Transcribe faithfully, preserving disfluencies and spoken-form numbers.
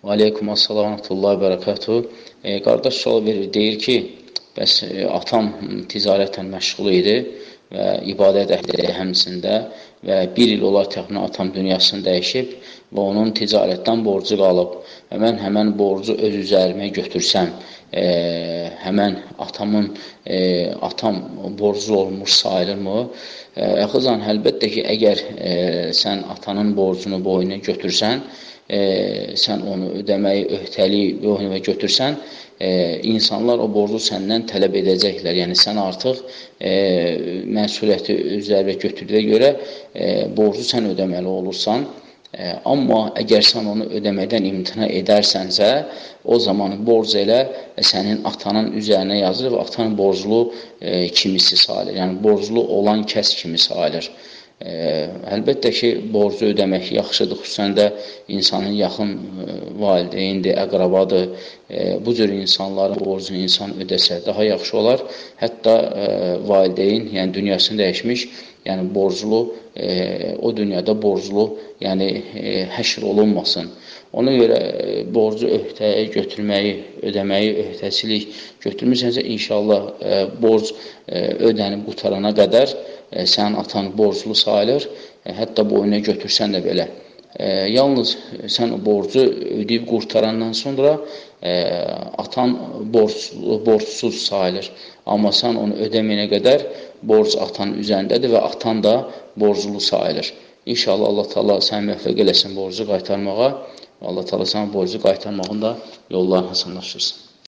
Və aleykum assalam və rahmetullahi və bərəkatuhu. E, qardaş sual verir, deyir ki, bəs e, atam ticarətlə məşğul idi və ibadət əhli həmçində və bir il olar təxminən atam dünyasını dəyişib və onun ticarətdən borcu qalıb və mən həmən borcu öz üzərimə götürsəm, e, həmən atamın e, atam borclu olmuş sayılırmı? E, Əxizan, əlbəttə ki, əgər e, sən atanın borcunu boynuna götürsən, e, sən onu ödəməyi, öhdəliyi boynuna götürsən, e, insanlar o borcu səndən tələb edəcəklər. Yəni, sən artıq e, məsuliyyəti üzərinə götürdüyə görə e, borcu sən ödəməli olursan. E, amma əgər sən onu ödəmədən imtina edərsənsə, o zaman borc elə sənin atanın üzərinə yazılır və atanın borclu e, kimisi sayılır. Yəni, borclu olan kəs kimi sayılır. E, əlbəttə ki, borcu ödəmək yaxşıdır, xüsusən də insanın yaxın e, valideyndir, əqrabadır. E, bu cür insanların borcunu insan ödəsə daha yaxşı olar. Hətta e, valideyn, yəni dünyasını dəyişmiş, yəni borclu, e, o dünyada borclu, yəni e, həşr olunmasın. Ona görə e, borcu öhdəyə götürməyi, ödəməyi, öhdəçilik götürmürsənsə, inşallah e, borc e, ödənib qutarana qədər e, sənin atan borclu sayılır, e, hətta boynuna götürsən də belə. E, yalnız sən o borcu ödəyib qurtarandan sonra e, atan borclu, borcsuz sayılır. Amma sən onu ödəməyənə qədər borc atan üzərindədir və atan da borclu sayılır. İnşallah Allah Teala səni müvəffəq eləsin borcu qaytarmağa. Allah Teala sənə borcu qaytarmağın da yollarını asanlaşdırsın.